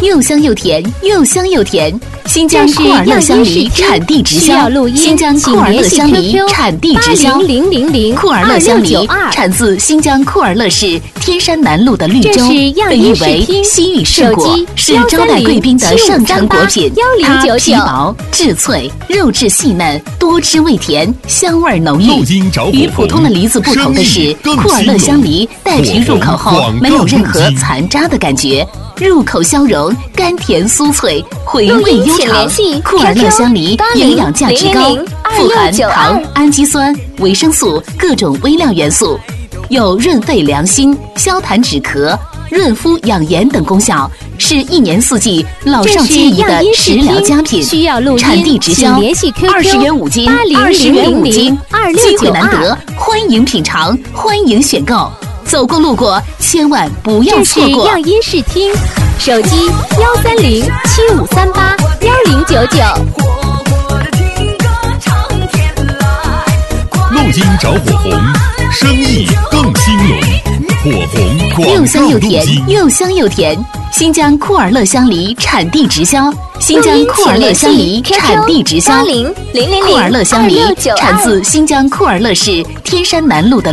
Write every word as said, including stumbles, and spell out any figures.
又香又甜，又香又甜。新疆库尔勒香梨产地直销，新疆库尔勒香梨产地直销。库尔勒香梨产自新疆库尔勒市天山南路的绿洲，被誉为西域圣果，是招待贵宾的上乘果品。它皮薄质脆，肉质细嫩，多汁味甜，香味浓郁。与普通的梨子不同的是，库尔勒香梨带皮入口后没有任何残渣的感觉，入口消融，甘甜酥脆，回味悠长。库尔勒香梨营养价值高，富含糖、氨基酸、维生素各种微量元素，有润肺凉心、消痰止咳、润肤养颜等功效，是一年四季老少皆宜的食疗佳品。产地直销，二十元五斤，二十元五斤，机会难得，欢迎品尝，欢迎选购。走过路过，千万不要错过。 样音视听，手机幺三零七五三八幺零九九。 路金找火红，生意更兴隆。火红广又香又告路甜， 金。 又香又甜。新疆库尔勒香梨产地直销，新疆库尔勒香梨产地直销。库尔勒香梨产自新疆库尔勒市天山南路的